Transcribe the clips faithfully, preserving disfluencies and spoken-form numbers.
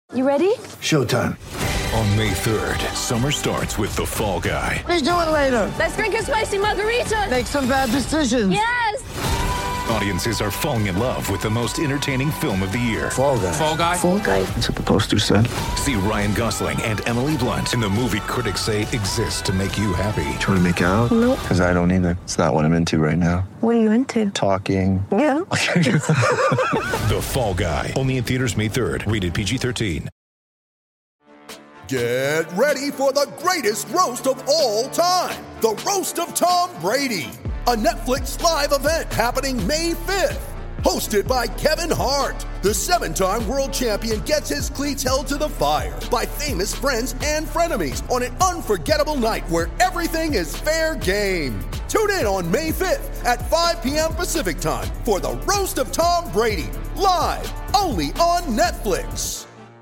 You ready? Showtime. On May third, summer starts with The Fall Guy. Let's do it later. Let's drink a spicy margarita. Make some bad decisions. Yes. Audiences are falling in love with the most entertaining film of the year. Fall Guy. Fall Guy. Fall Guy. That's what the poster said. See Ryan Gosling and Emily Blunt in the movie critics say exists to make you happy. Trying to make it out? Nope. Because I don't either. It's not what I'm into right now. What are you into? Talking. Yeah. The Fall Guy. Only in theaters May third. Rated P G thirteen. Get ready for the greatest roast of all time. The Roast of Tom Brady. A Netflix live event happening May fifth. Hosted by Kevin Hart. The seven-time world champion gets his cleats held to the fire by famous friends and frenemies on an unforgettable night where everything is fair game. Tune in on May fifth at five p.m. Pacific time for the Roast of Tom Brady. Live only on Netflix.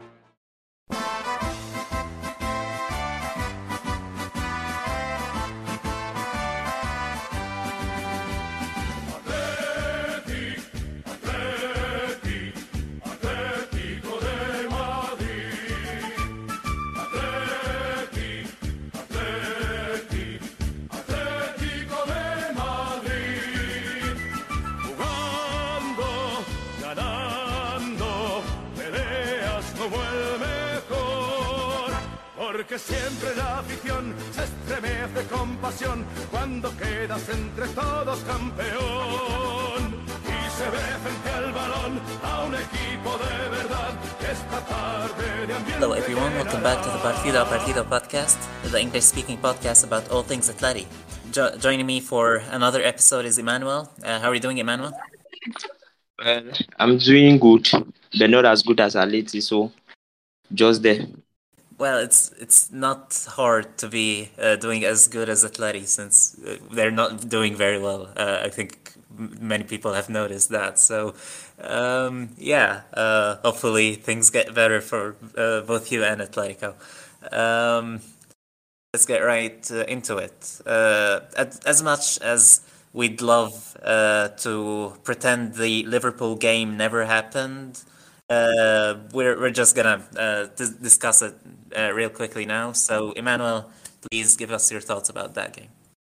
Porque siempre la afición se estremece con pasión cuando quedas entre todos campeón y se ve frente al balón a un equipo de verdad que esta tarde de ambiente. Hello everyone, welcome back to the Partido a Partido podcast, the English-speaking podcast about all things Atleti. Jo- joining me for another episode is Emmanuel. Uh, how are you doing, Emmanuel? Well, I'm doing good, but not as good as Atleti, so just there. Well, it's it's not hard to be uh, doing as good as Atleti since uh, they're not doing very well. Uh, I think m- many people have noticed that. So, um, yeah, uh, hopefully things get better for uh, both you and Atletico. Um, let's get right uh, into it. Uh, as, as much as we'd love uh, to pretend the Liverpool game never happened, uh, we're we're just gonna uh, dis- discuss it uh, real quickly now. So, Emmanuel, please give us your thoughts about that game.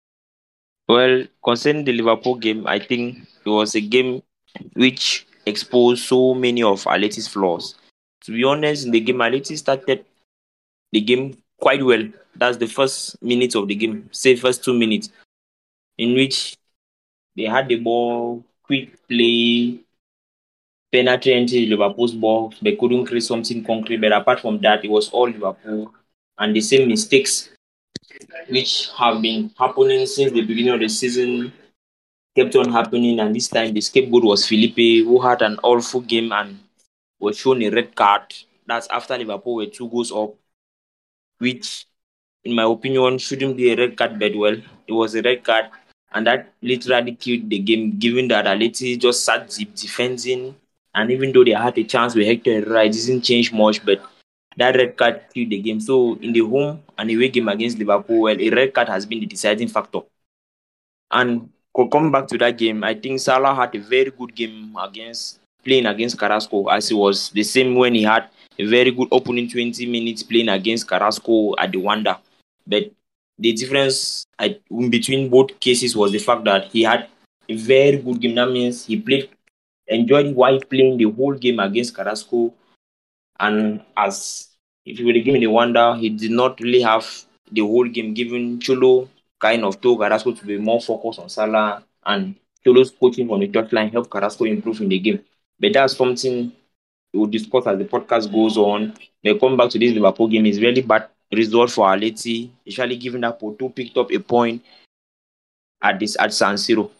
Well, concerning the Liverpool game, I think it was a game which exposed so many of Atleti's flaws. To be honest, in the game, Atleti started the game quite well. That's the first minutes of the game, say first two minutes, in which they had the ball, quick play, penetrating Liverpool's box. They couldn't create something concrete, but apart from that, it was all Liverpool and the same mistakes which have been happening since the beginning of the season kept on happening. And this time, the scapegoat was Felipe, who had an awful game and was shown a red card. That's after Liverpool were two goals up, which, in my opinion, shouldn't be a red card, but well, it was a red card, and that literally killed the game, given that Atleti just sat deep defending. And even though they had a chance with Hector Herrera, it didn't change much, but that red card killed the game. So in the home and away game against Liverpool, well, a red card has been the deciding factor. And coming back to that game, I think Salah had a very good game against playing against Carrasco, as it was the same when he had a very good opening twenty minutes playing against Carrasco at the Wanda. But the difference in between both cases was the fact that he had a very good game. That means he played enjoyed while playing the whole game against Carrasco, and as if he were the game in the Wanda, he did not really have the whole game, given Cholo kind of told Carrasco to be more focused on Salah, and Cholo's coaching on the touchline helped Carrasco improve in the game. But that's something we will discuss as the podcast goes on. But coming back to this Liverpool game, is really bad result for Atleti, especially given that Porto picked up a point at this at San Siro.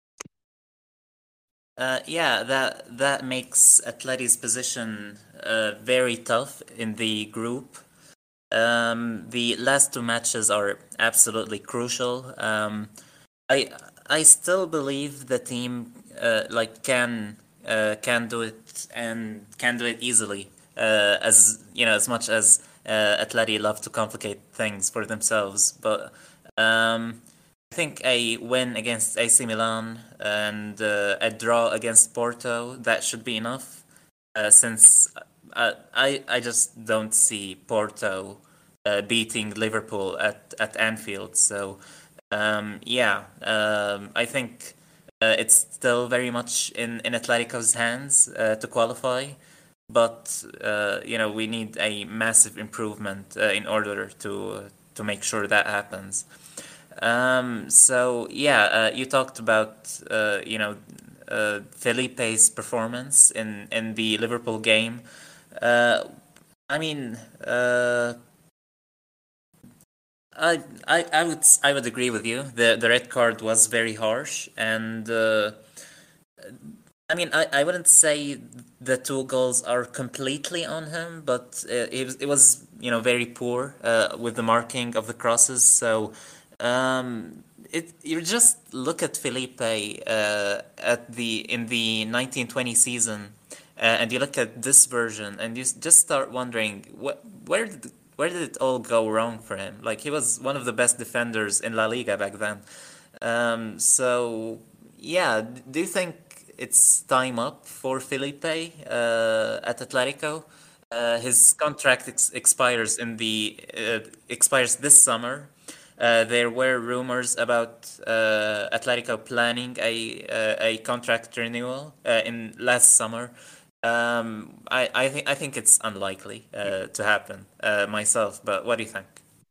Uh, yeah, that that makes Atleti's position uh, very tough in the group. Um, the last two matches are absolutely crucial. Um, I I still believe the team uh, like can uh, can do it and can do it easily. Uh, as you know, as much as uh, Atleti love to complicate things for themselves, but um, I think a win against A C Milan and uh, a draw against Porto, that should be enough. Uh, since uh, I I just don't see Porto uh, beating Liverpool at at Anfield. So um, yeah, um, I think uh, it's still very much in in Atletico's hands uh, to qualify. But uh, you know, we need a massive improvement uh, in order to to make sure that happens. Um, so yeah, uh, you talked about uh, you know uh, Felipe's performance in in the Liverpool game. Uh, I mean, uh, I, I I would I would agree with you. The the red card was very harsh, and uh, I mean, I, I wouldn't say the two goals are completely on him, but uh, it was it was you know very poor uh, with the marking of the crosses. So um, it you just look at Felipe uh, at the in the nineteen twenty season, uh, and you look at this version, and you s- just start wondering what where did where did it all go wrong for him? Like he was one of the best defenders in La Liga back then. Um, so yeah, d- do you think it's time up for Felipe uh, at Atletico? Uh, his contract ex- expires in the uh, expires this summer. Uh, there were rumors about uh, Atletico planning a uh, a contract renewal uh, in last summer. Um, I I think I think it's unlikely uh, to happen uh, myself. But what do you think?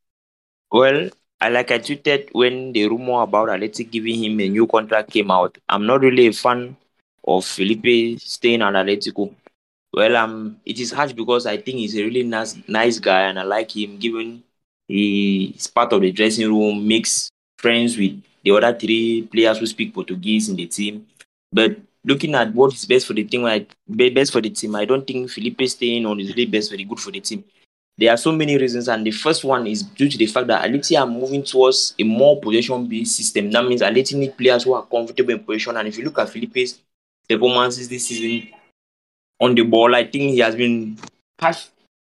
Well, I like I tweeted when the rumor about Atletico giving him a new contract came out. I'm not really a fan of Felipe staying at Atletico. Well, um, it is harsh because I think he's a really nice, nice guy, and I like him. Given he is part of the dressing room, makes friends with the other three players who speak Portuguese in the team. But looking at what is best for the team, like be- best for the team, I don't think Felipe staying on is really best, very good for the team. There are so many reasons, and the first one is due to the fact that Aleti are moving towards a more possession-based system. That means Aleti need players who are comfortable in position. And if you look at Felipe's performances this season on the ball, I think he has been harsh.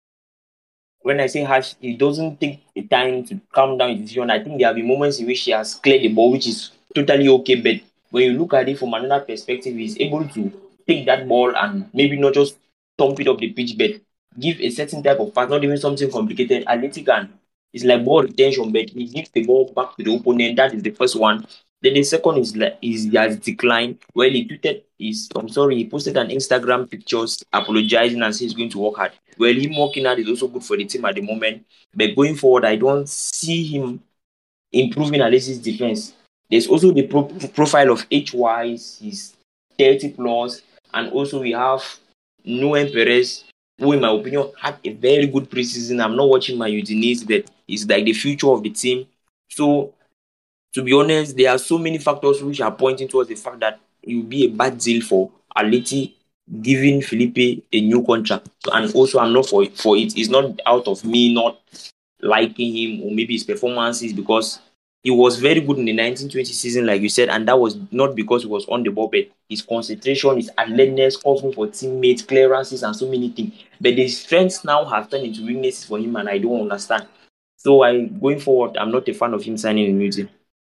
When I say harsh, he doesn't take the time to calm down his decision. I think there have been moments in which he has cleared the ball, which is totally okay. But when you look at it from another perspective, he's able to take that ball and maybe not just thump it up the pitch, but give a certain type of pass, not even something complicated. Athletic and it's like ball retention, but he gives the ball back to the opponent. That is the first one. Then the second is like is he has declined. Well, he tweeted is I'm sorry, he posted an Instagram pictures apologizing and says he's going to work hard. Well, him working hard is also good for the team at the moment. But going forward, I don't see him improving Alexis' defense. There's also the pro- profile of H Ys, he's thirty plus, and also we have Noel Perez, who, in my opinion, had a very good preseason. I'm not watching my Udinese, but he's like the future of the team. So, to be honest, there are so many factors which are pointing towards the fact that it will be a bad deal for Aleti giving Felipe a new contract. And also, I'm not for for it. It's not out of me not liking him or maybe his performances because he was very good in the nineteen twenty season, like you said, and that was not because he was on the ball, but his concentration, his alertness, covering for teammates, clearances, and so many things. But the strengths now have turned into weaknesses for him, and I don't understand. So, I going forward, I'm not a fan of him signing a new team.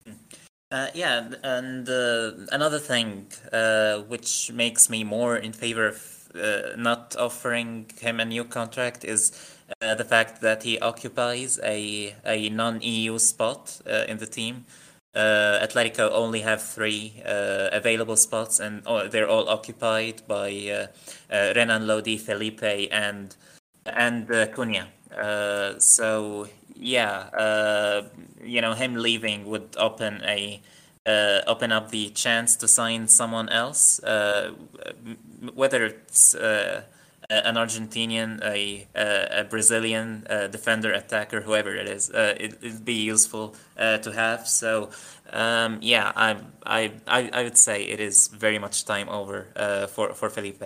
Uh, yeah, and uh, another thing uh, which makes me more in favor of uh, not offering him a new contract is uh, the fact that he occupies a, a non-E U spot uh, in the team. Uh, Atletico only have three uh, available spots, and oh, they're all occupied by uh, uh, Renan Lodi, Felipe, and and uh, Cunha. Uh, so yeah, uh, you know, him leaving would open a uh, open up the chance to sign someone else, uh, m- whether it's uh, a- an Argentinian, a a, a Brazilian uh, defender, attacker, whoever it is. Uh, it, it'd be useful uh, to have. So um, yeah, I, I I I would say it is very much time over uh, for for Felipe.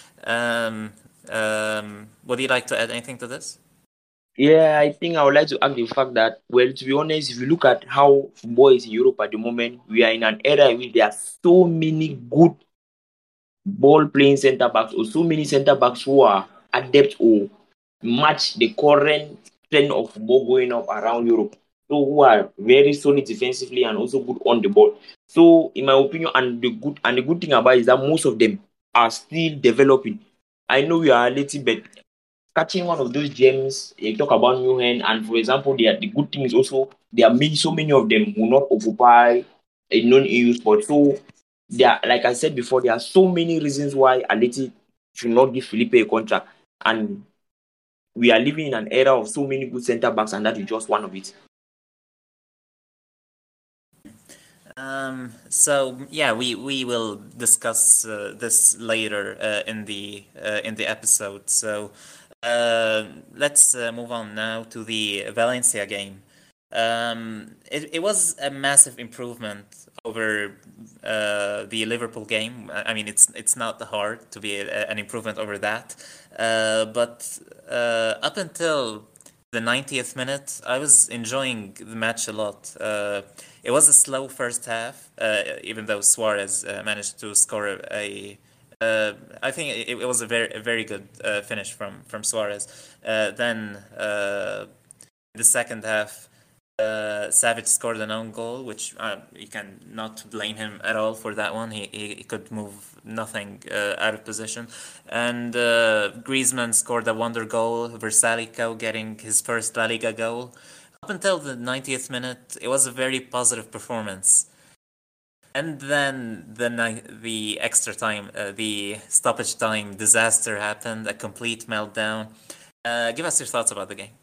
Um, um, would you like to add anything to this? Yeah, I think I would like to add the fact that, well, to be honest, if you look at how football is in Europe at the moment, we are in an era in which there are so many good ball playing centre backs or so many centre backs who are adept or match the current trend of football going up around Europe. So who are very solid defensively and also good on the ball. So in my opinion, and the good and the good thing about it is that most of them are still developing. I know we are a little bit catching one of those gems. You talk about Newhen, and for example, they are, the good thing is also there are many, so many of them will not occupy a non-E U spot. So there, are, like I said before, there are so many reasons why Aleti should not give Felipe a contract, and we are living in an era of so many good centre backs, and that is just one of it. Um, so yeah, we, we will discuss uh, this later uh, in the uh, in the episode. So uh, let's uh, move on now to the Valencia game. Um, it, it was a massive improvement over uh, the Liverpool game. I mean, it's it's not hard to be a, an improvement over that, uh, but uh, up until the ninetieth minute, I was enjoying the match a lot. Uh, it was a slow first half, uh, even though Suarez uh, managed to score a. Uh, I think it, it was a very a very good uh, finish from from Suarez. Uh, then uh, the second half, uh, Savage scored an own goal, which uh, you can not blame him at all for that one. He he, he could move nothing uh, out of position, and uh, Griezmann scored a wonder goal. Versalico getting his first La Liga goal. Up until the ninetieth minute, it was a very positive performance. And then the ni- the extra time, uh, the stoppage time disaster happened, a complete meltdown. Uh, give us your thoughts about the game.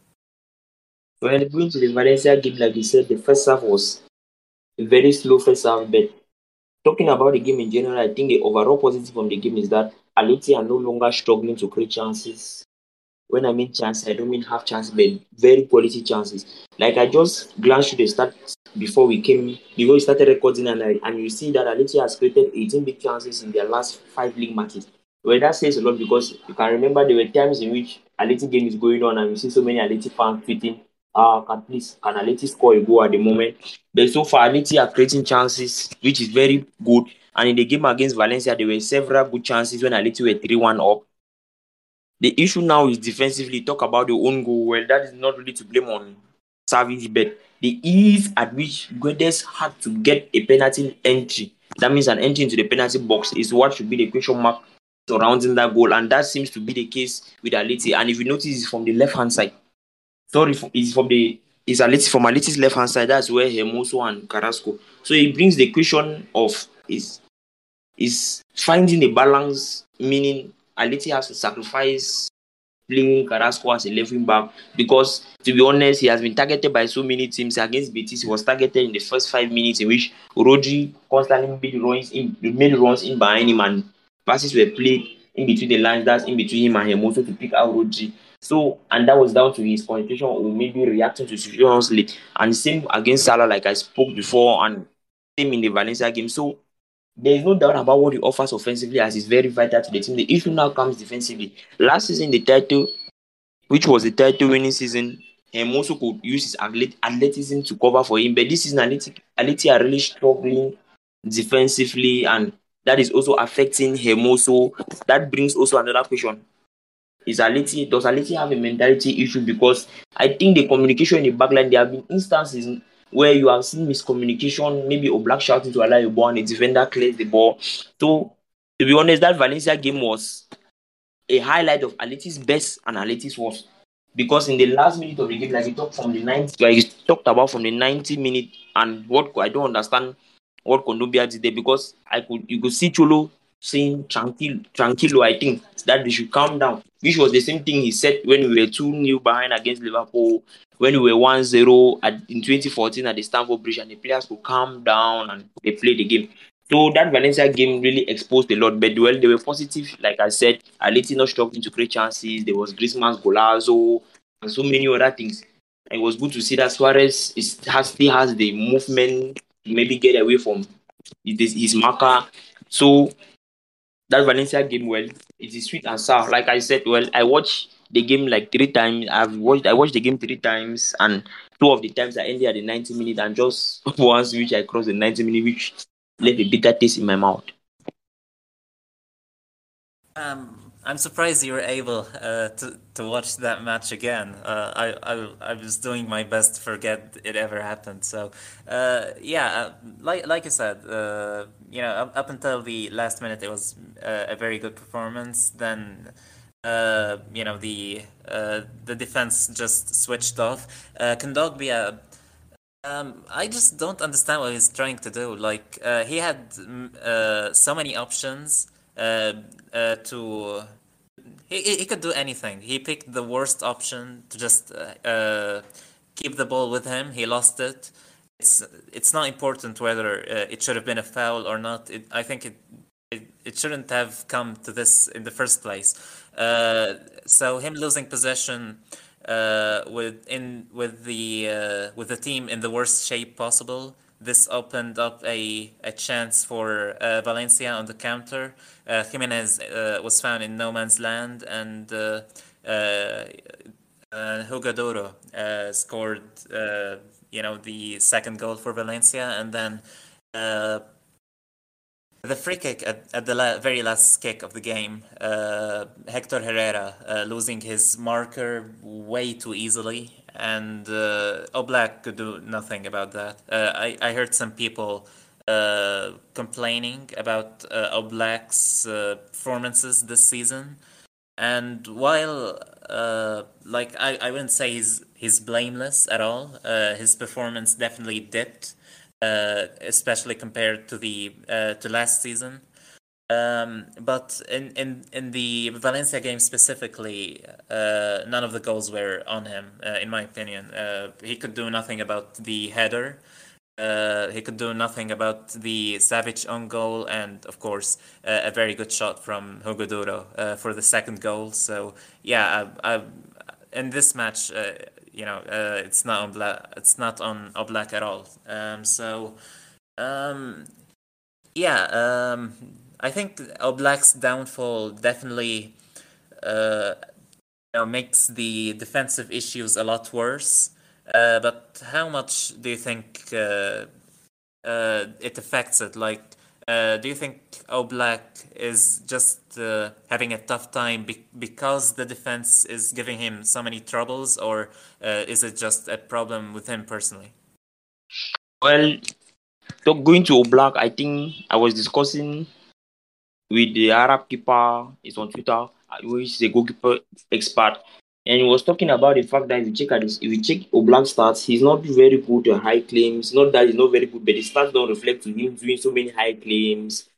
Well, going to the Valencia game, like you said, the first half was a very slow first half. But talking about the game in general, I think the overall positive from the game is that Aleti are no longer struggling to create chances. When I mean chances, I don't mean half chances, but very quality chances. Like I just glanced through the stats before we came, before we started recording, and I, and you see that Aleti has created eighteen big chances in their last five league matches. Well, that says a lot because you can remember there were times in which Aleti game is going on, and you see so many Aleti fans tweeting, "Ah, can please can Aleti score a goal at the moment?" But so far, Aleti are creating chances, which is very good. And in the game against Valencia, there were several good chances when Aleti were three one up. The issue now is defensively. Talk about the own goal. Well, that is not really to blame on Savage, but the ease at which Guedes had to get a penalty entry, that means an entry into the penalty box, is what should be the question mark surrounding that goal. And that seems to be the case with Aleti. And if you notice, it's from the left hand side. Sorry, it's from the it's Aleti from Aleti's left hand side. That's where Hermoso and Carrasco. So it brings the question of is is finding a balance, meaning Aleti has to sacrifice playing Carrasco as a left wing back because, to be honest, he has been targeted by so many teams. Against Betis, he was targeted in the first five minutes in which Rodri constantly made runs in, made runs in behind him and passes were played in between the lines. That's in between him and Hermoso to pick out Rodri. So, and that was down to his concentration or maybe reacting to situations late. And same against Salah, like I spoke before, and same in the Valencia game. So, there is no doubt about what he offers offensively as is very vital to the team. The issue now comes defensively. Last season, the title, which was the title winning season, Hermoso could use his athleticism to cover for him. But this season, Aleti are really struggling defensively, and that is also affecting Hermoso. That brings also another question. Is Aleti, does Aleti have a mentality issue? Because I think the communication in the backline, there have been instances where you have seen miscommunication, maybe Oblak shouting to allow a ball and a defender clears the ball. So, to be honest, that Valencia game was a highlight of Aleti's best and Aleti's worst. Because in the last minute of the game, like we talked from the ninety, like we talked about from the ninety minute, and what I don't understand what Kondogbia did there, because I could you could see Cholo saying tranquilo, tranquilo, I think that they should calm down, which was the same thing he said when we were two nil behind against Liverpool, when we were one zero at, in twenty fourteen at the Stamford Bridge, and the players could calm down and they play the game. So that Valencia game really exposed a lot. But well, they were positive. Like I said, Aleti not struggling to create chances. There was Griezmann's golazo and so many other things. And it was good to see that Suarez is, has, still has the movement to maybe get away from his, his marker. So that Valencia game, well, it is sweet and sour. Like I said, well, I watched the game like three times. I've watched I watched the game three times, and two of the times I ended at the ninety minute, and just once which I crossed the ninety minute, which left a bitter taste in my mouth. Um, I'm surprised you were able uh, to to watch that match again. Uh, I, I I was doing my best to forget it ever happened. So, uh, yeah, uh, like like I said, uh, you know, up, up until the last minute, it was uh, a very good performance. Then uh, you know, the uh, the defense just switched off. Uh, Kondogbia, um, I just don't understand what he's trying to do. Like, uh, he had mm, uh, so many options uh, uh, to. He, he he could do anything. He picked the worst option to just uh, uh, keep the ball with him. He lost it. It's it's not important whether uh, it should have been a foul or not. It, I think it, it it shouldn't have come to this in the first place. Uh, so him losing possession uh, with in with the uh, with the team in the worst shape possible. This opened up a, a chance for uh, Valencia on the counter. Uh, Jimenez uh, was found in no man's land, and uh, uh, uh, Hugo Duro uh, scored, uh, you know, the second goal for Valencia, and then uh, the free kick at, at the la- very last kick of the game, uh, Hector Herrera uh, losing his marker way too easily, and uh, Oblak could do nothing about that. Uh, I, I heard some people uh, complaining about uh, Oblak's uh, performances this season, and while uh, like I, I wouldn't say he's he's blameless at all, uh, his performance definitely dipped, uh, especially compared to the uh, to last season. Um, but in, in, in the Valencia game specifically, uh, none of the goals were on him, uh, in my opinion. Uh, he could do nothing about the header. Uh, he could do nothing about the Savage own goal, and of course, uh, a very good shot from Hugo Duro uh, for the second goal. So yeah, I, I, in this match, uh, you know, uh, it's not on Black, it's not on Oblak at all. Um, so um, yeah, um, I think Oblak's downfall definitely uh, you know, makes the defensive issues a lot worse. Uh, but how much do you think uh, uh, it affects it? Like, uh, do you think Oblak is just uh, having a tough time be- because the defense is giving him so many troubles, or uh, is it just a problem with him personally? Well, so going to Oblak, I think I was discussing with the Arab keeper. It's on Twitter, which is a goalkeeper expert, and he was talking about the fact that if you check at this, if you check Oblak stats, he's not very good at high claims. Not that he's not very good, but the stats don't reflect to him doing so many high claims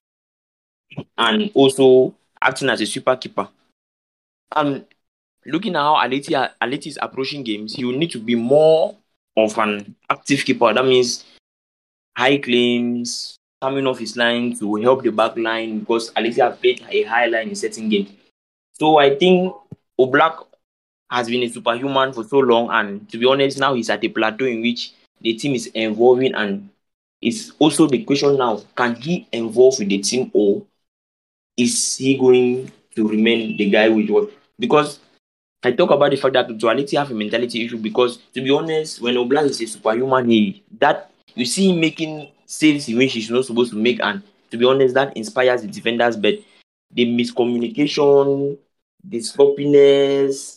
and also acting as a super keeper. And looking at how Aleti, Aleti is approaching games, he will need to be more of an active keeper. That means high claims, coming off his line to help the back line, because Aleti have played a high line in certain games. So I think Oblak has been a superhuman for so long, and to be honest, now he's at a plateau in which the team is evolving, and it's also the question now, can he evolve with the team, or is he going to remain the guy which was? Because I talk about the fact that Duality have a mentality issue, because to be honest, when Oblak is a superhuman, he that you see him making saves in which he's not supposed to make, and to be honest, that inspires the defenders, but the miscommunication, the sloppiness,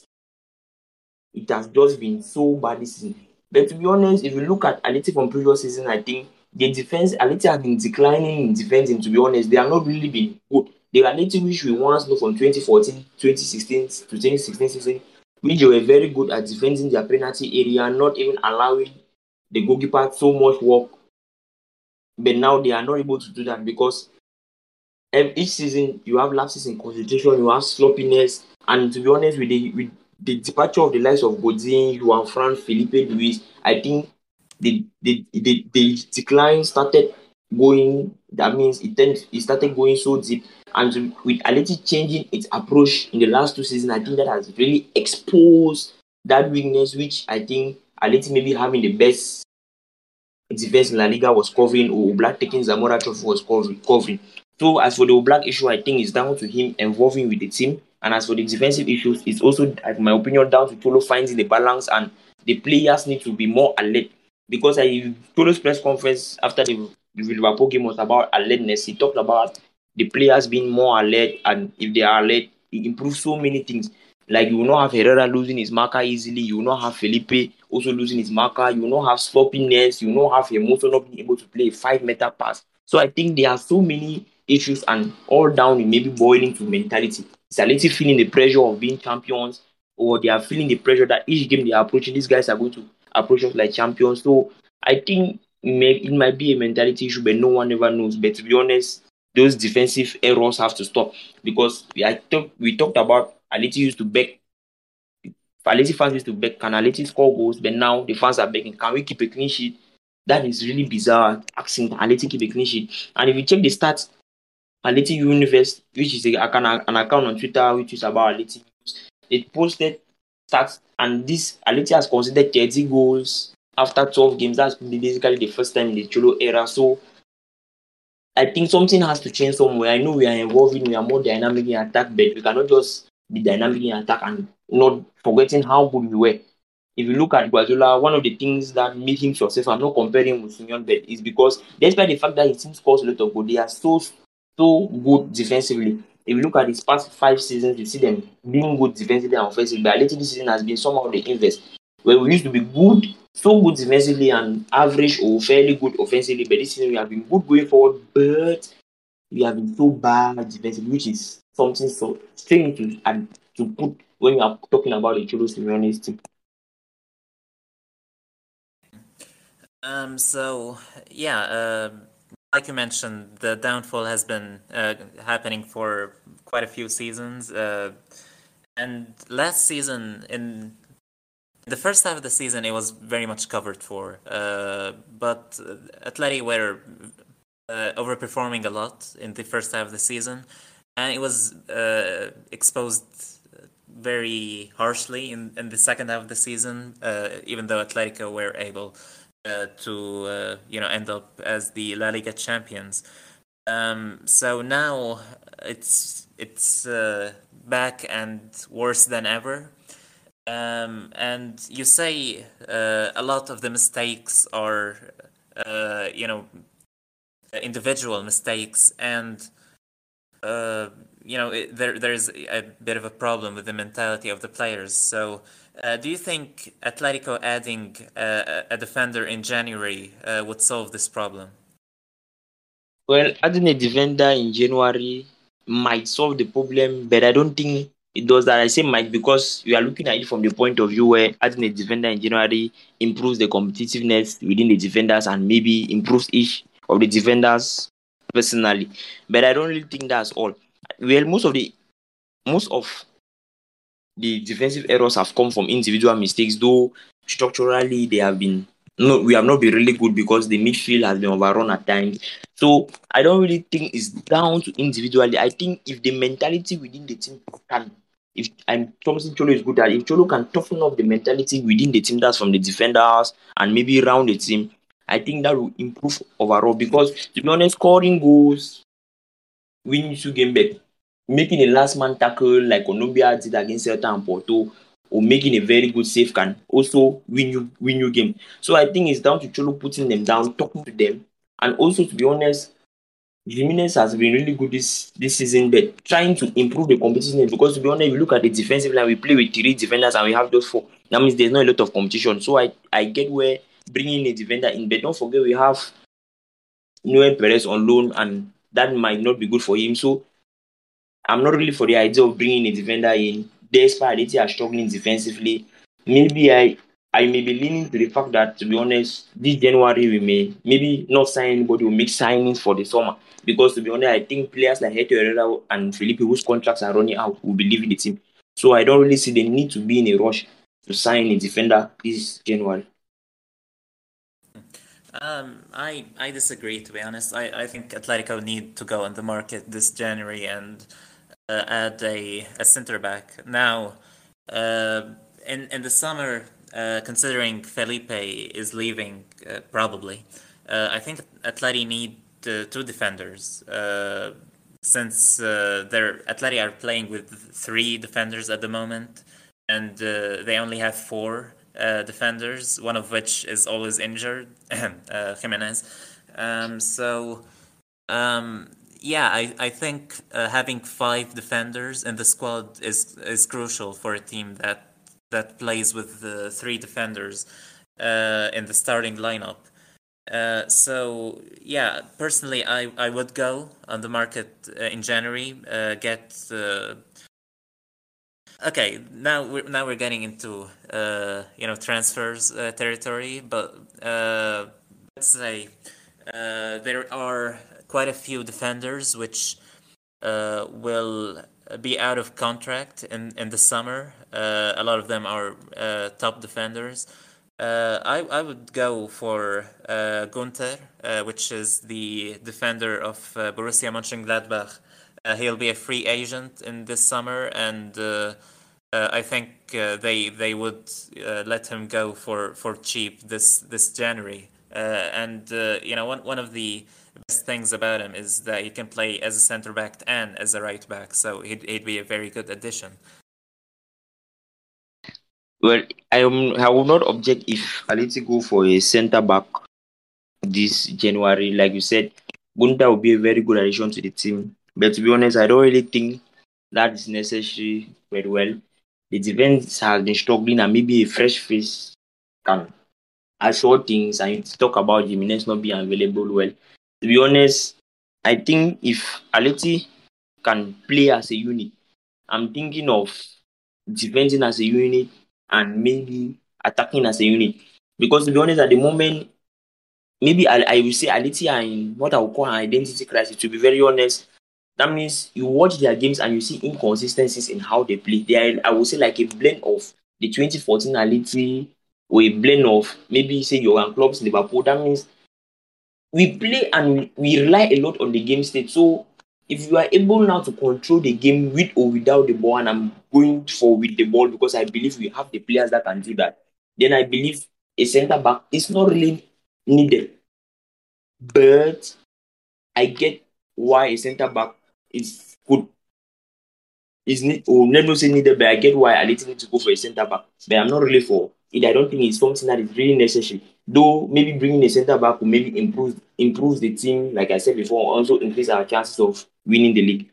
it has just been so bad this season. But to be honest, if you look at Aleti from previous season, I think the defense, Aleti has been declining in defending, to be honest. They have not really been good. The Aleti which we once know from twenty fourteen, twenty sixteen to twenty sixteen season, which they were very good at defending their penalty area, not even allowing the goalkeeper so much work. But now they are not able to do that, because each season you have lapses in concentration, you have sloppiness, and to be honest, with the with the departure of the likes of Godin, Juan Fran, Felipe Luis, I think the the, the the decline started going. That means it tend, it started going so deep, and to, with Aleti changing its approach in the last two seasons, I think that has really exposed that weakness, which I think Aleti maybe having the best defense in La Liga was covering, or Oblak taking Zamora Trophy was covering. So as for the Oblak issue, I think it's down to him involving with the team. And as for the defensive issues, it's also, in my opinion, down to Cholo finding the balance, and the players need to be more alert. Because I Cholo's press conference after the, the Liverpool game was about alertness. He talked about the players being more alert, and if they are alert, it improves so many things. Like, you will not have Herrera losing his marker easily. You will not have Felipe also losing his marker. You will not have sloppiness. You will not have Hermoso not being able to play a five-meter pass. So I think there are so many issues, and all down in maybe boiling to mentality. Is Atleti feeling the pressure of being champions, or they are feeling the pressure that each game they are approaching, these guys are going to approach us like champions? So I think it, may, it might be a mentality issue, but no one ever knows. But to be honest, those defensive errors have to stop, because we, I talk, we talked about Atleti used to beg. Atleti fans used to beg, can Atleti score goals? But now the fans are begging, can we keep a clean sheet? That is really bizarre, asking Atleti keep a clean sheet. And if you check the stats, Atleti Universe, which is a, an, an account on Twitter which is about Atleti News, it posted stats, and this Atleti has considered thirty goals after twelve games. That's basically the first time in the Cholo era. So I think something has to change somewhere. I know we are evolving, we are more dynamic in attack, but we cannot just be dynamic in attack and not forgetting how good we were. If you look at Guardiola, one of the things that made him successful, I'm not comparing with Simeone, but is because despite the fact that his team scores a lot of goals, they are so so good defensively. If you look at his past five seasons, you see them being good defensively and offensively. But lately this season has been somehow the inverse, where we used to be good, so good defensively and average or fairly good offensively. But this season we have been good going forward, but we have been so bad defensively, which is something so strange to, and to put when you are talking about the Cholo Simeone's team. Um. So yeah. Uh, like you mentioned, the downfall has been uh, happening for quite a few seasons. Uh, and last season, in the first half of the season, it was very much covered for. Uh, but Atleti were uh, overperforming a lot in the first half of the season, and it was uh, exposed very harshly in, in the second half of the season, uh, even though Atletico were able uh, to uh, you know end up as the La Liga champions. Um, so now it's it's uh, back and worse than ever. Um, and you say uh, a lot of the mistakes are uh, you know individual mistakes, and uh, you know it, there there's a bit of a problem with the mentality of the players. So uh, do you think Atletico adding uh, a defender in January uh, would solve this problem? Well, adding a defender in January might solve the problem, but I don't think it does that. I say might because we are looking at it from the point of view where adding a defender in January improves the competitiveness within the defenders and maybe improves each of the defenders personally. But I don't really think that's all. Well, most of the most of the defensive errors have come from individual mistakes, though structurally they have been no, we have not been really good because the midfield has been overrun at times. So I don't really think it's down to individually. I think if the mentality within the team can, if I'm Thompson Cholo is good at, if Cholo can toughen up the mentality within the team, that's from the defenders and maybe around the team, I think that will improve overall. Because to be honest, scoring goals, winning two game back, making a last man tackle like Onombia did against Celta and Porto, or making a very good save can also win you win you game. So I think it's down to Cholo putting them down, talking to them, and also to be honest, Jimenez has been really good this this season, but trying to improve the competition. Because to be honest, if you look at the defensive line, we play with three defenders and we have those four. That means there's not a lot of competition. So I I get where bringing a defender in, but don't forget we have Noel Perez on loan, and that might not be good for him. So I'm not really for the idea of bringing a defender in. Despite it, are struggling defensively. Maybe I I may be leaning to the fact that, to be honest, this January we may maybe not sign anybody, we'll make signings for the summer. Because to be honest, I think players like Hector Herrera and Felipe, whose contracts are running out, will be leaving the team. So I don't really see the need to be in a rush to sign a defender this January. Um, I I disagree, to be honest. I, I think Atletico need to go on the market this January and uh, add a, a center back. Now, uh, in in the summer, uh, considering Felipe is leaving, uh, probably, uh, I think Atleti need uh, two defenders. Uh, since uh, they're Atleti are playing with three defenders at the moment, and uh, they only have four uh, defenders, one of which is always injured, uh, Jimenez. Um, so, um, yeah, I, I think uh, having five defenders in the squad is is crucial for a team that that plays with uh, three defenders uh, in the starting lineup. Uh, so yeah, personally, I, I would go on the market uh, in January, uh, get uh, okay, now we're now we're getting into uh, you know transfers uh, territory, but uh, let's say uh, there are quite a few defenders which uh, will be out of contract in in the summer. Uh, a lot of them are uh, top defenders. Uh, I I would go for uh, Gunther, uh, which is the defender of uh, Borussia Mönchengladbach. Uh, he'll be a free agent in this summer, and uh, uh, I think uh, they they would uh, let him go for, for cheap this this January. Uh, and uh, you know, one one of the best things about him is that he can play as a center back and as a right back, so he'd he'd be a very good addition. Well, I am. I will not object if Aleti go for a centre back this January. Like you said, Gunter will be a very good addition to the team. But to be honest, I don't really think that is necessary very well. The defense has been struggling, and maybe a fresh face can assure things. And you talk about Jimenez not being available. Well, to be honest, I think if Aleti can play as a unit, I'm thinking of defending as a unit and maybe attacking as a unit. Because to be honest, at the moment, maybe I, I will say Aleti are in what I would call an identity crisis. To be very honest, that means you watch their games and you see inconsistencies in how they play. They are, I would say, like a blend of the twenty fourteen Aleti or a blend of maybe say Jurgen Klopp's Liverpool. That means we play and we, we rely a lot on the game state. So if you are able now to control the game with or without the ball, and I'm going for with the ball because I believe we have the players that can do that, then I believe a centre back is not really needed. But I get why a centre back is good. Is need or let me say needed, but I get why I need to go for a centre back. But I'm not really for it. I don't think it's something that is really necessary. Though maybe bringing a centre back will maybe improve improve the team, like I said before, also increase our chances of winning the league.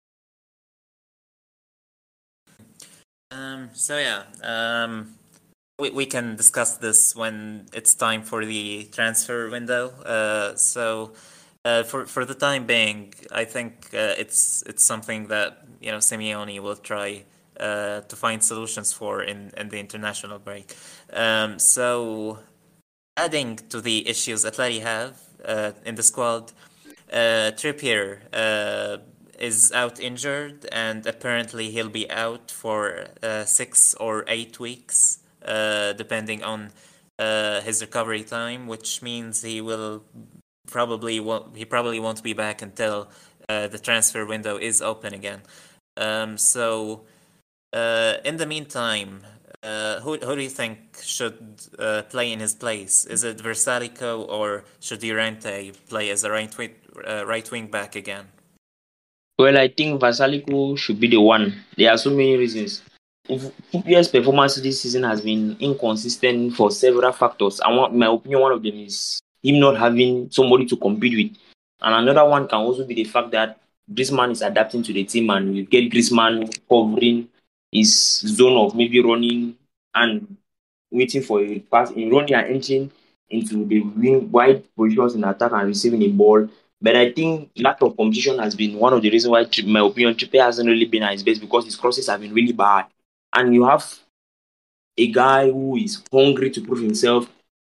Um. So yeah. Um. We we can discuss this when it's time for the transfer window. Uh. So. Uh, for for the time being, I think uh, it's it's something that you know Simeone will try uh, to find solutions for in, in the international break. Um, so, adding to the issues Atleti have uh, in the squad, uh, Trippier uh, is out injured, and apparently he'll be out for uh, six or eight weeks, uh, depending on uh, his recovery time, which means he will. Probably won't. He probably won't be back until uh, the transfer window is open again. Um, so, uh, in the meantime, uh, who who do you think should uh, play in his place? Is it Versalico or should Llorente play as a right wing uh, right wing back again? Well, I think Versalico should be the one. There are so many reasons. P P S performance this season has been inconsistent for several factors. And one, in my opinion, one of them is him not having somebody to compete with. And another one can also be the fact that Griezmann is adapting to the team, and you get Griezmann covering his zone of maybe running and waiting for a pass, in running and entering into the wing, wide positions in attack and receiving a ball. But I think lack of competition has been one of the reasons why, in my opinion, Trippier hasn't really been at his best, because his crosses have been really bad. And you have a guy who is hungry to prove himself,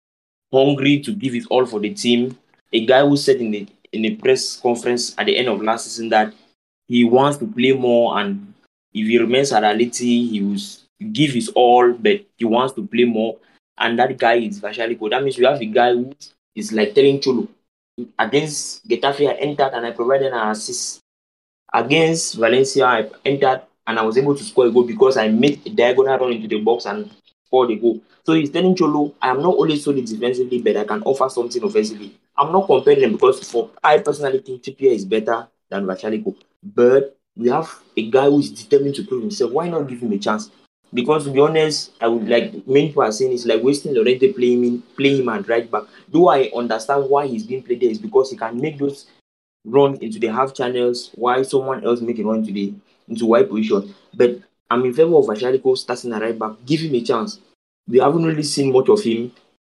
hungry to give his all for the team. A guy who said in the in a press conference at the end of last season that he wants to play more, and if he remains at Aleti, he will give his all, but he wants to play more. And that guy is Versalico. That means you have a guy who is like telling Cholo, against Getafe I entered and I provided an assist. Against Valencia I entered and I was able to score a goal because I made a diagonal run into the box and scored a goal. So he's telling Cholo, I am not only solid defensively, but I can offer something offensively. I'm not comparing them because for I personally think Trippier is better than Versalico. But we have a guy who is determined to prove himself. Why not give him a chance? Because to be honest, I would like many people are saying it's like wasting Llorente playing him, playing him and right back. Do I understand why he's being played there? Is because he can make those runs into the half channels while someone else make a run into the into wide position. But I'm in favor of Versalico starting a right back. Give him a chance. We haven't really seen much of him.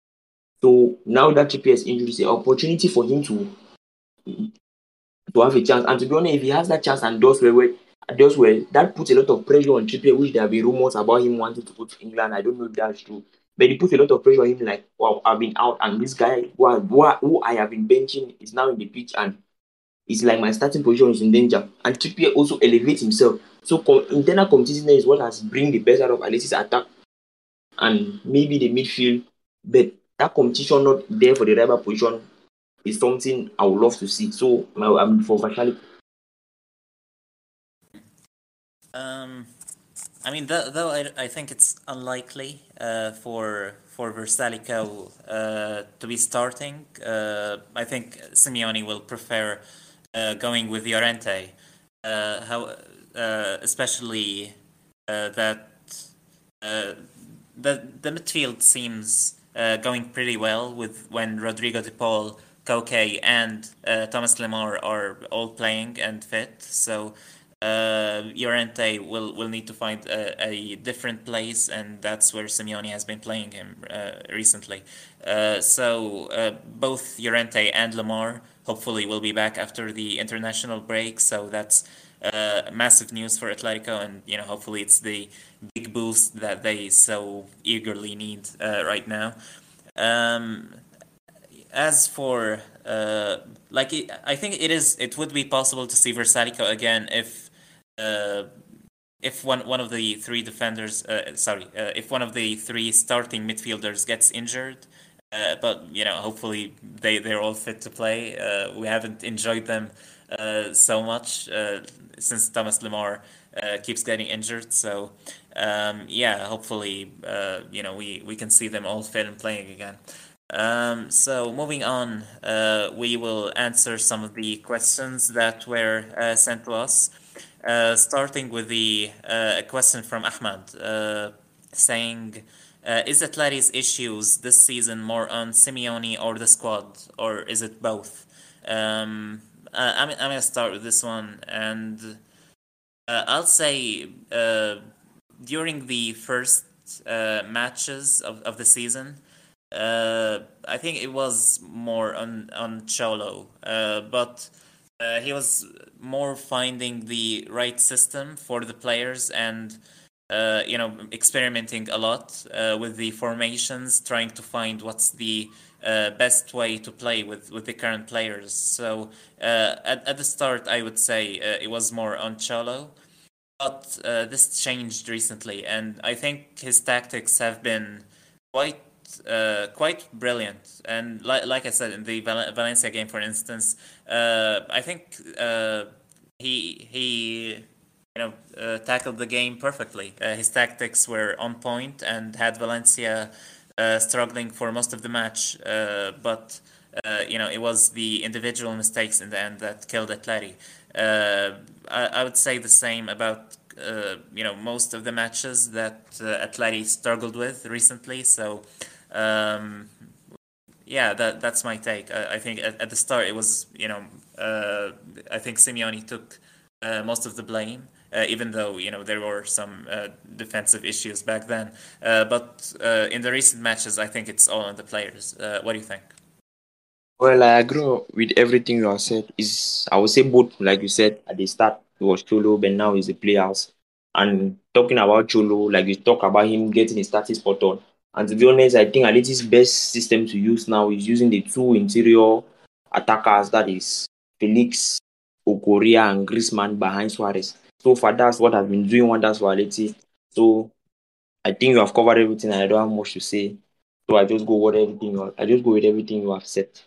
So now that Trippier's injury is an opportunity for him to to have a chance. And to be honest, if he has that chance and does very well, does well. That puts a lot of pressure on Trippier, which there have been rumors about him wanting to go to England. I don't know if that's true. But it puts a lot of pressure on him, like, wow, I've been out, and this guy who I, who I, who I have been benching is now in the pitch, and it's like my starting position is in danger. And Trippier also elevates himself. So com- internal competitiveness is what has bring the best out of Alexis' attack and maybe the midfield. But that competition not there for the rival position is something I would love to see. So I'm for Versailles. Um, I mean, th- though I, I think it's unlikely uh, for for Versalico uh, to be starting. Uh, I think Simeone will prefer uh, going with Llorente, uh, how uh, especially uh, that uh, the the midfield seems uh, going pretty well with when Rodrigo de Paul, Koke, and uh, Thomas Lemar are all playing and fit. So. Uh, Llorente will, will need to find a, a different place, and that's where Simeone has been playing him uh, recently. Uh, so uh, both Llorente and Lemar hopefully will be back after the international break. So that's uh, massive news for Atletico, and you know hopefully it's the big boost that they so eagerly need uh, right now. Um, as for uh, like it, I think it is it would be possible to see Versalico again if. Uh, if one one of the three defenders, uh, sorry, uh, if one of the three starting midfielders gets injured, uh, but you know, hopefully they they're all fit to play. Uh, we haven't enjoyed them uh, so much uh, since Thomas Lemar uh, keeps getting injured. So um, yeah, hopefully uh, you know we we can see them all fit and playing again. Um, so moving on, uh, we will answer some of the questions that were uh, sent to us. Uh, starting with the uh, question from Ahmad, uh, saying, uh, is Atleti's issues this season more on Simeone or the squad, or is it both? Um, uh, I'm, I'm going to start with this one, and uh, I'll say uh, during the first uh, matches of, of the season, uh, I think it was more on, on Cholo, uh, but... Uh, he was more finding the right system for the players and, uh, you know, experimenting a lot uh, with the formations, trying to find what's the uh, best way to play with, with the current players. So uh, at, at the start, I would say uh, it was more on Cholo, but uh, this changed recently, and I think his tactics have been quite Uh, quite brilliant, and like like I said in the Val- Valencia game, for instance, uh, I think uh, he he you know uh, tackled the game perfectly. Uh, his tactics were on point and had Valencia uh, struggling for most of the match. Uh, but uh, you know it was the individual mistakes in the end that killed Atleti. Uh, I, I would say the same about. Uh, you know most of the matches that uh, Atleti struggled with recently. So. Um, yeah, that that's my take. I, I think at, at the start it was, you know, uh, I think Simeone took uh, most of the blame, uh, even though you know there were some uh, defensive issues back then. Uh, but uh, in the recent matches, I think it's all on the players. Uh, what do you think? Well, I agree with everything you have said. Is I would say both, like you said at the start, it was Cholo, but now it's the players. And talking about Cholo, like you talk about him getting his starting spot on. And to be honest, I think Aliti's best system to use now is using the two interior attackers, that is Felix, Okoria, and Griezmann behind Suarez. So far, that's what has been doing wonders for Aliti. So I think you have covered everything, and I don't have much to say. So I just go with everything. You have, I just go with everything you have said.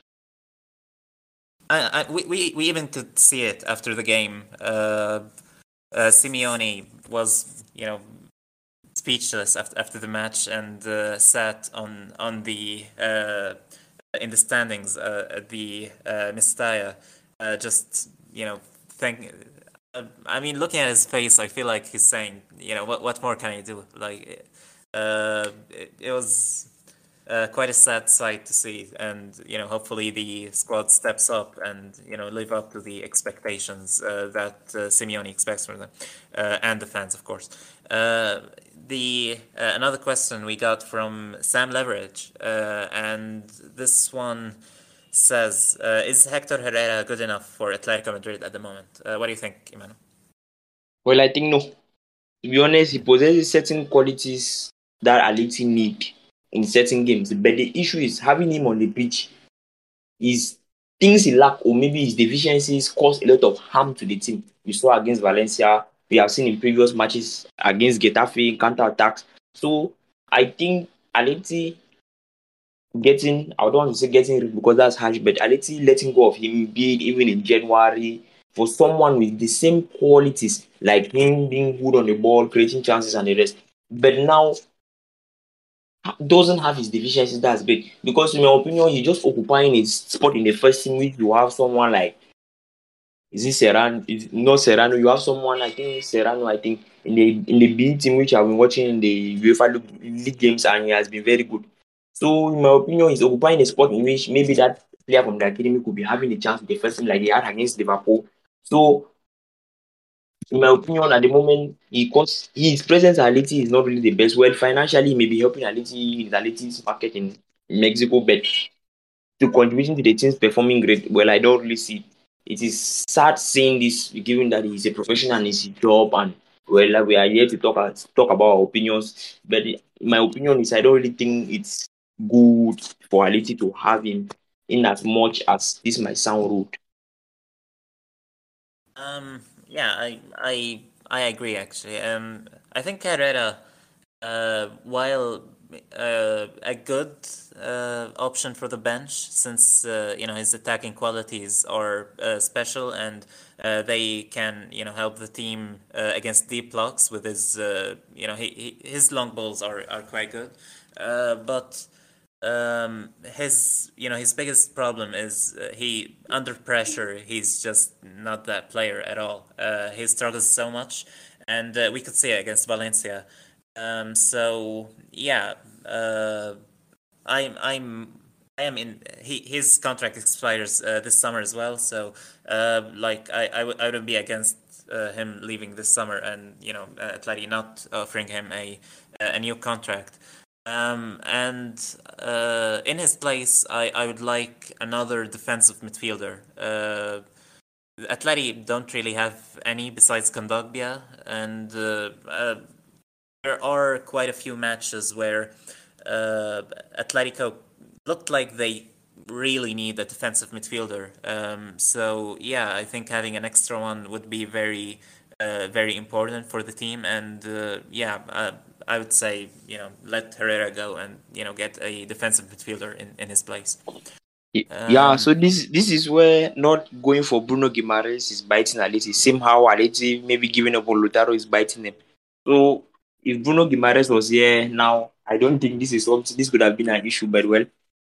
I, I, we, we we even could see it after the game. Uh, uh, Simeone was, you know, speechless after after the match and uh, sat on on the uh, in the standings uh, at the uh, Mestalla, uh, just you know, think. Uh, I mean, looking at his face, I feel like he's saying, you know, what what more can I do? Like, uh, it, it was. Uh, quite a sad sight to see, and you know, hopefully the squad steps up and you know live up to the expectations uh, that uh, Simeone expects from them, uh, and the fans, of course. Uh, the uh, another question we got from Sam Leverage, uh, and this one says, uh, "Is Hector Herrera good enough for Atletico Madrid at the moment?" Uh, what do you think, Emmanuel? Well, I think no. To be honest, he possesses certain qualities that Aleti need in certain games. But the issue is having him on the pitch is things he lack or maybe his deficiencies cause a lot of harm to the team. We saw against Valencia. We have seen in previous matches against Getafe counter attacks. So I think Aleti getting, I don't want to say getting rid because that's harsh, but Aleti letting go of him, be it even in January, for someone with the same qualities like him being good on the ball, creating chances and the rest. But now doesn't have his deficiencies, that's big. Because in my opinion, he's just occupying his spot in the first team which you have someone like is it Serrano? Is not Serrano. You have someone I think Serrano. I think in the in the B team which I've been watching in the UEFA League League games and he has been very good. So in my opinion, he's occupying a spot in which maybe that player from the academy could be having a chance with the first team like he had against Liverpool. So in my opinion, at the moment, he cause his presence at Aleti is not really the best. Well, financially, he may be helping Aleti in Aleti's market in Mexico, but to contributing to the team's performing great, well, I don't really see. It is sad seeing this, given that he's a professional and it's his job, and well, like, we are here to talk talk about our opinions. But my opinion is, I don't really think it's good for Aleti to have him in as much as this might sound rude. Um, yeah, I I I agree actually. Um, I think Herrera, uh, while uh, a good uh, option for the bench, since uh, you know his attacking qualities are uh, special and uh, they can you know help the team uh, against deep blocks with his uh, you know he, he his long balls are are quite good, uh, but um his you know his biggest problem is uh, he under pressure he's just not that player at all. Uh he struggles so much, and uh, we could see it against Valencia. Um so yeah, uh i'm i'm I am in he his contract expires uh, this summer as well, so uh like i i, w- I wouldn't be against uh, him leaving this summer, and you know uh, Atleti not offering him a a new contract. Um, and uh, in his place, I, I would like another defensive midfielder. Uh, Atleti don't really have any besides Kondogbia, and uh, uh, there are quite a few matches where uh, Atletico looked like they really need a defensive midfielder. Um, so yeah, I think having an extra one would be very, uh, very important for the team. And uh, yeah, uh, I would say you know let Herrera go and you know get a defensive midfielder in, in his place. Yeah, Um, so this this is where not going for Bruno Guimaraes is biting Aleti. Same how Aleti maybe giving up on Lautaro is biting him. So if Bruno Guimaraes was here now, I don't think this is something this could have been an issue, but well.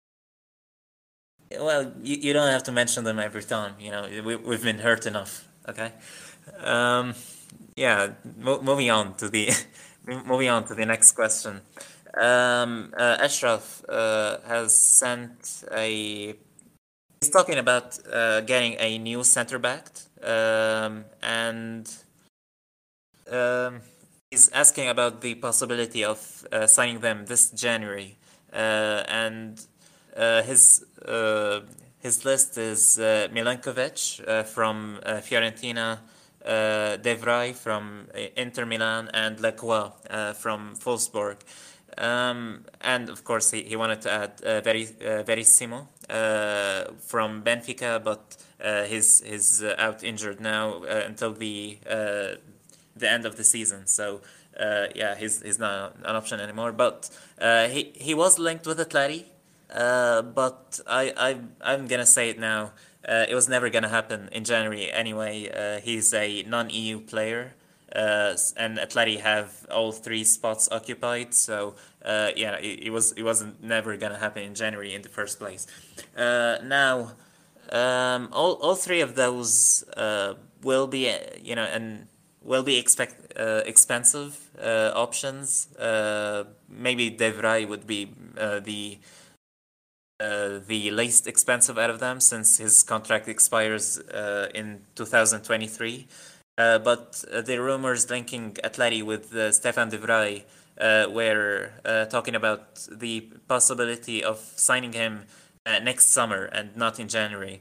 well, you, you don't have to mention them every time. You know we we've been hurt enough. Okay. Um, yeah. Mo- moving on to the moving on to the next question. Um, uh, Ashraf uh, has sent a. He's talking about uh, getting a new center back, um, and um, he's asking about the possibility of uh, signing them this January. Uh, and uh, his uh, his list is uh, Milenkovic uh, from uh, Fiorentina, uh, De Vrij from uh, Inter Milan, and Lacroix uh, from Wolfsburg. Um, and of course, he, he wanted to add uh, Veri, uh, Verissimo uh, from Benfica, but uh, he's, he's uh, out injured now uh, until the uh, the end of the season. So uh, yeah, he's he's not an option anymore. But uh, he he was linked with Atleti, uh, but I I I'm gonna say it now. Uh, it was never gonna happen in January anyway. Uh, he's a non-E U player. Uh, and Atleti have all three spots occupied, so uh, yeah, it, it was it wasn't never gonna happen in January in the first place. Uh, now, um, all all three of those uh, will be uh, you know and will be expect uh, expensive uh, options. Uh, maybe De Vrij would be uh, the uh, the least expensive out of them, since his contract expires uh, in two thousand twenty-three. Uh, but uh, the rumors linking Atleti with uh, Stefan de Vrij uh, were uh, talking about the possibility of signing him uh, next summer and not in January.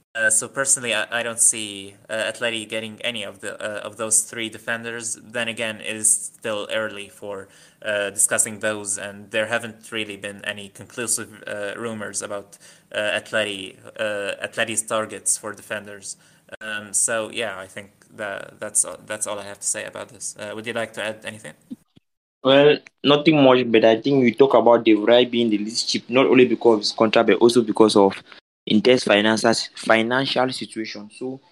Uh, so personally, I, I don't see uh, Atleti getting any of the uh, of those three defenders. Then again, it is still early for uh, discussing those, and there haven't really been any conclusive uh, rumors about uh, Atleti uh, Atleti's targets for defenders. Um, so yeah, I think that that's all, that's all I have to say about this. Uh, would you like to add anything? Well, nothing much, but I think we talk about De Vrij being the least cheap, not only because of his contract, but also because of intense financial financial situation. So,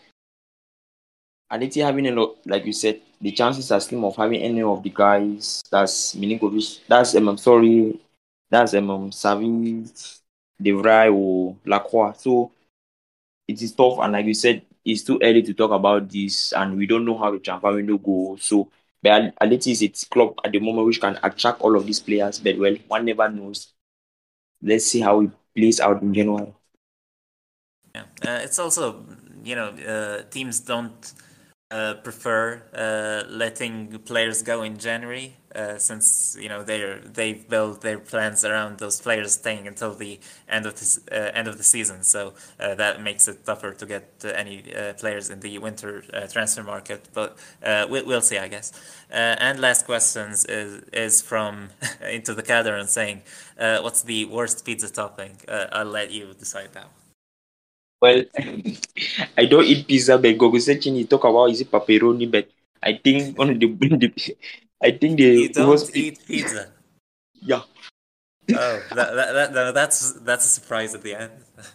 Atleti having a lot, like you said, the chances are slim of having any of the guys. That's Milinkovic. That's um, I'm sorry. That's um, um Savic, De Vrij, or Lacroix. So it is tough, and like you said, it's too early to talk about this, and we don't know how the transfer window goes. So, but Atleti is a club at the moment which can attract all of these players. But well, one never knows. Let's see how it plays out in January. Yeah, uh, it's also, you know, uh, teams don't uh, prefer uh, letting players go in January, uh, since you know they they build their plans around those players staying until the end of this uh, end of the season. So uh, that makes it tougher to get uh, any uh, players in the winter uh, transfer market. But uh, we, we'll see, I guess. Uh, and last questions is is from Into the Cadre saying, uh, "What's the worst pizza topping?" Uh, I'll let you decide now. Well, I don't eat pizza, but Gogo searching he talk about is it pepperoni, but I think one of the, the I think the You don't worst eat pizza. yeah. Oh, that, that, that, that that's that's a surprise at the end.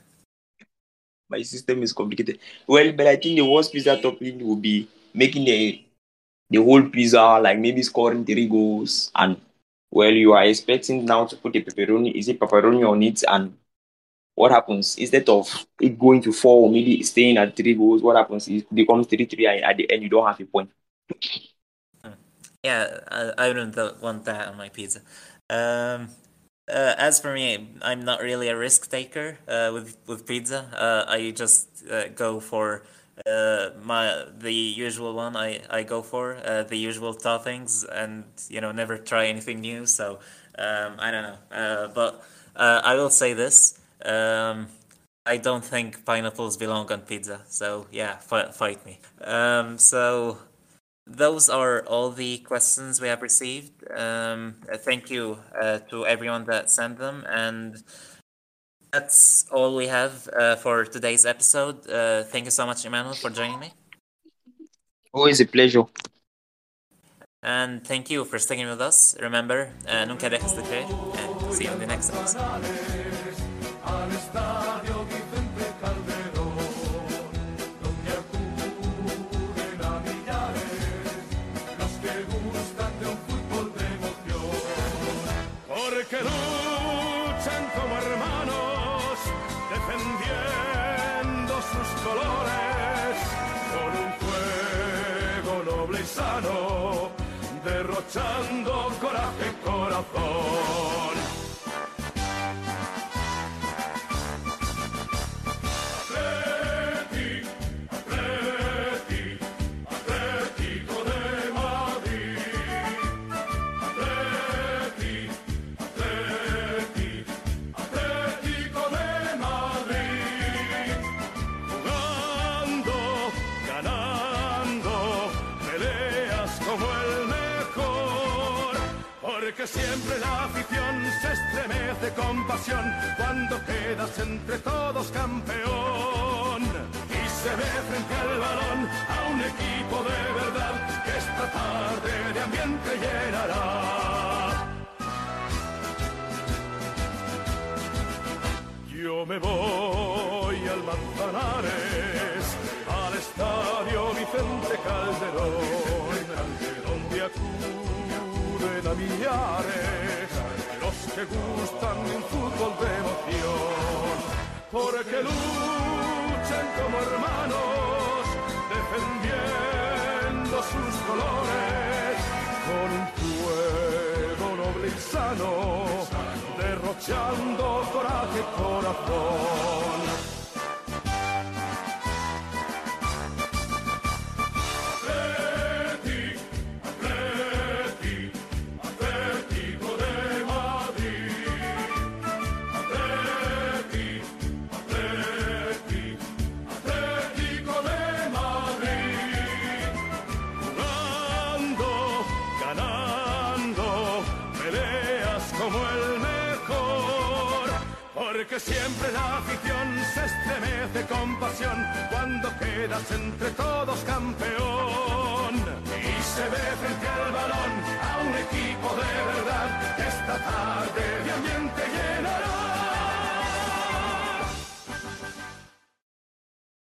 My system is complicated. Well, but I think the worst pizza topping would be making the the whole pizza, like maybe scoring three goals, and well, you are expecting now to put a pepperoni, is it pepperoni on it, and what happens instead of it going to four or maybe staying at three goals? What happens? It becomes three three, and at the end you don't have a point. Yeah, I, I don't want that on my pizza. Um, uh, as for me, I'm not really a risk taker uh, with with pizza. Uh, I just uh, go for uh, my the usual one. I, I go for uh, the usual toppings, and you know never try anything new. So um, I don't know, uh, but uh, I will say this. Um, I don't think pineapples belong on pizza, so yeah, fight, fight me. Um, so those are all the questions we have received. Um, uh, thank you uh, to everyone that sent them, and that's all we have uh, for today's episode. Uh, thank you so much, Emmanuel, for joining me. Always a pleasure. And thank you for sticking with us. Remember, uh, nunca dejes de creer, and see you in the next episode. Al estadio Vicente Calderón, donde acuden a millares los que gustan de un fútbol de emoción, porque luchan como hermanos, defendiendo sus colores, con un fuego noble y sano, derrochando coraje y corazón. Porque siempre la afición se estremece con pasión cuando quedas entre todos campeón y se ve frente al balón a un equipo de verdad que esta tarde de ambiente llenará. Yo me voy al Manzanares, al estadio Vicente Calderón, donde acuden a millares los que gustan de un fútbol de emoción, porque luchan como hermanos, defendiendo sus colores, con un fuego noble y sano, derrochando coraje y corazón. Porque siempre la afición se estremece con pasión cuando quedas entre todos campeón.